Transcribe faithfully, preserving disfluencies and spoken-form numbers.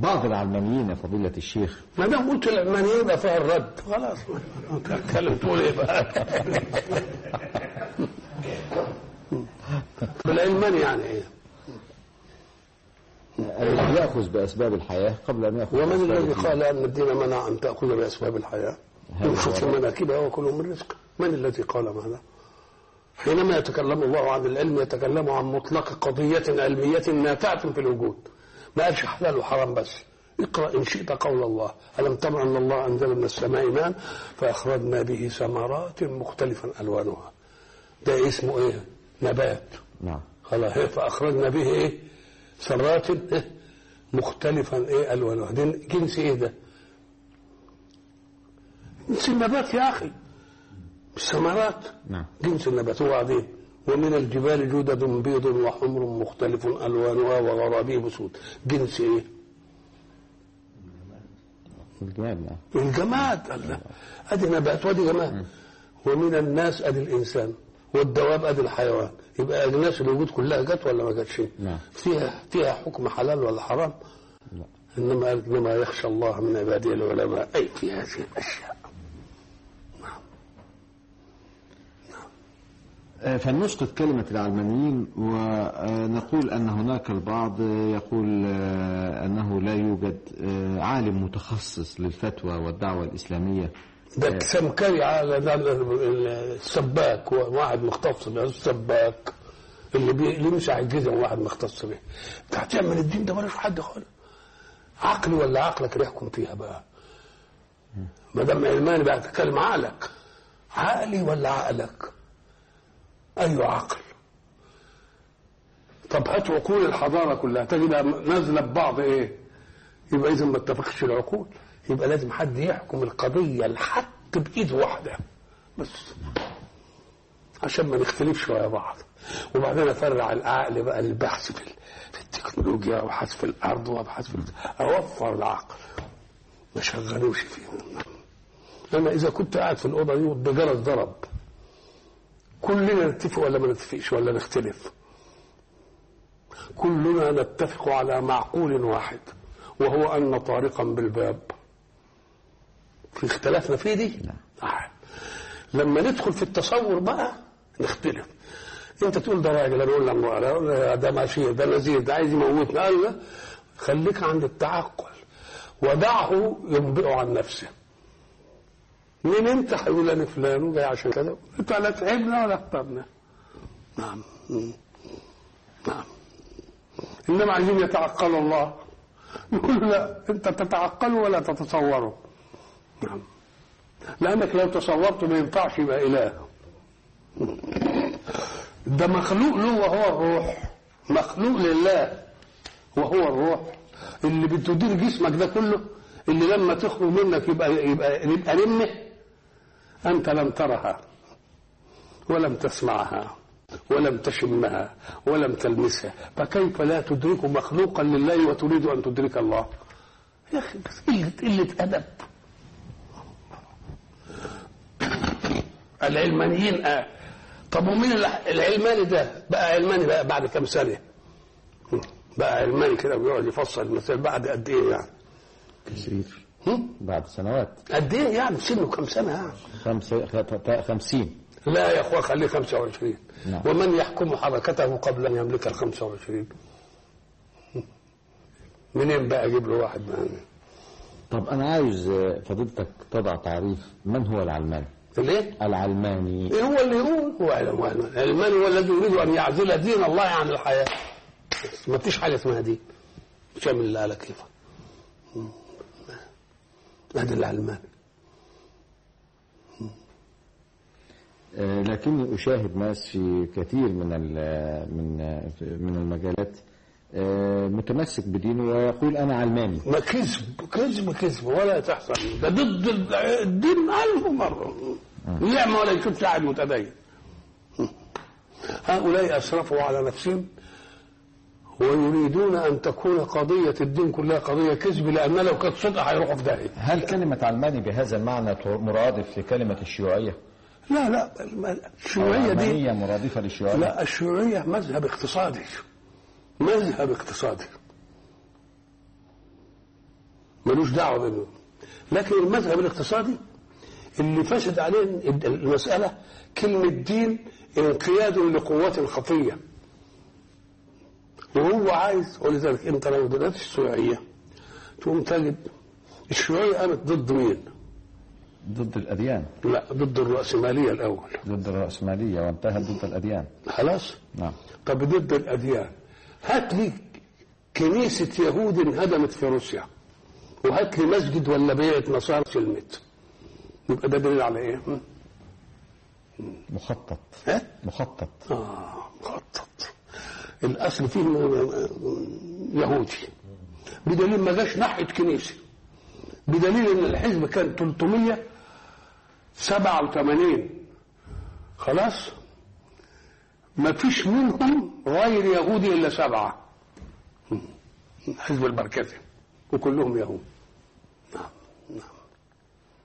بعض العلمانيين يا فضيلة الشيخ. ما دام قلت العلمانيين يبقى فيها الرد خلاص، اتكلم تقول ايه بقى؟ العلماني يعني ايه؟ يأخذ بأسباب الحياة قبل أن يأخذ. ومن الذي قال أن الدين منع أن تأخذ بأسباب الحياة؟ ينشط مناكبها وكل من رزق. من الذي قال هذا؟ حينما يتكلم الله عن العلم يتكلم عن مطلق قضية علمية نافعة في الوجود، ما قالش حلال وحرام بس. اقرأ إن شئت قول الله: ألم تر أن الله أنزل من السماء ماء فأخرجنا به ثمرات مختلفا ألوانها. ده اسمه إيه؟ نبات. نعم. خلاص، فأخرجنا به إيه؟ ثمرات إيه؟ مختلفا إيه ألوانها. ده جنس إيه ده؟ جنس النبات يا أخي. الثمرات نعم. جنس النبات. وبعدين ومن الجبال جدد بيض وحمر مختلف ألوانها وغرابيب سود. جنس إيه؟ الجماد. نعم. الجماد. الله، أدي نبات وأدي جماد. ومن الناس أدي الإنسان والدواب أدي الحيوان. يبقى أجناس الوجود كلها جت ولا ما جتش؟ نعم. فيها فيها حكم حلال ولا حرام؟ لا. إنما إنما يخشى الله من عباده العلماء. أي في هذه الأشياء. فلنسقط كلمة العلمانيين ونقول أن هناك البعض يقول أنه لا يوجد عالم متخصص للفتوى والدعوة الإسلامية. ده سمكري على السباك، واحد مختص به السباك اللي بيمسح الجزم، واحد مختص به. تعمل الدين ده مالوش حد خالص. عقلي ولا عقلك اللي يحكم فيها بقى؟ ما دام علماني بقى تتكلم عقلك. عقلي ولا عقلك؟ أي عقل؟ طب هات عقول الحضارة كلها تجدها نازلة ببعض إيه؟ يبقى إذا ما اتفقش العقول. يبقى لازم حد يحكم القضية الحق بإيد واحدة بس، عشان ما نختلفش ويا بعض. وبعدين أفرع العقل بقى للبحث في في التكنولوجيا وبحث في الأرض وبحث في أوفر العقل ما شغلوش فيه. أنا إذا كنت قاعد في الأوضة دي والجرس ضرب، كلنا نتفق ولا ما نتفقش ولا نختلف؟ كلنا نتفق على معقول واحد، وهو أن طارقا بالباب. في اختلافنا فيه دي؟ آه. لما ندخل في التصور بقى نختلف. انت تقول ده راجل، انا اقول لك ده ماشي، ده نزير، ده عايز يموتنا. قال لا، خليك عند التعقل ودعه ينبئ عن نفسه. مين انت؟ هيقول انا فلان وجاي عشان كذا. انت لا تعبنا ولا اخترنا. نعم نعم. انما عايزين يتعقلوا الله، يقول لا، انت تتعقلوا ولا تتصوروا. نعم. لانك لو تصورت ما ينفعش يبقى اله. ده مخلوق له وهو الروح، مخلوق لله وهو الروح اللي بتدير جسمك ده كله، اللي لما تخرج منك يبقى يبقى يبقى رمه. أنت لم ترها ولم تسمعها ولم تشمها ولم تلمسها، فكيف لا تدرك مخلوقا لله وتريد أن تدرك الله؟ يا أخي بس قلة قلة أدب. العلمانيين آه. طب ومين العلماني ده بقى علماني بقى بعد كم سنة؟ بقى علماني كده بيقعد يفصل المسائل بعد قد إيه يعني؟ كثير. بعد سنوات. قد ايه يعني؟ سنه كم سنه يعني؟ خمسة خمسين. لا يا اخوان خليه خمسة وعشرين. نعم. ومن يحكم حركته قبل ان يملك ال خمسة وعشرين؟ منين بقى اجيب له واحد معنا؟ طب انا عايز فضيلتك تضع تعريف من هو العلماني. ليه؟ العلماني إيه هو اللي يقول هو العلماني هو الذي يريد ان يعزل دين الله عن الحياه. ما فيش حاجه اسمها دين. شامل الله على كيفه. هذا العلمان. لكني أشاهد ناس في كثير من من من المجالات متمسك بدينه ويقول أنا علماني. ما كذب كذب كذب ولا تحصل. ده ضد الدين ألف مرة. نعمة ولا يشوف لاعب متدين. هؤلاء أسرفوا على نفسهم ويريدون أن تكون قضية الدين كلها قضية كذب، لأن لو كانت صدق هيروحوا في داهية. هل كلمة علماني بهذا المعنى مرادف لكلمة الشيوعية؟ لا لا، الشيوعية دي مرادفة للشيوعية. لا، الشيوعية مذهب اقتصادي، مذهب اقتصادي. ملوش دعوه بينه. لكن المذهب الاقتصادي اللي فسد عليه المساله كلمه دين انقياد لقوات خفيه، وهو عايز. ولذلك انت لو درست الشيوعيه تقوم تجد الشيوعيه قامت ضد مين؟ ضد الأديان. لا، ضد الرأسمالية الأول. ضد الرأسمالية وانتهت ضد الأديان. خلاص؟ نعم. طب ضد الأديان، هات لي كنيسة يهود انهدمت في روسيا، وهات لي مسجد ولا بيعة نصارى سلمت، يبقى ده دليل على إيه؟ مخطط. ها؟ مخطط. آه مخطط. الأصل فيه يهودي، بدليل ما جاش ناحية كنيسة، بدليل ان الحزب كان ثلاثمية وسبعة وثمانين خلاص، ما فيش منهم غير يهودي الا سبعه، الحزب المركزي، وكلهم يهود. نعم نعم.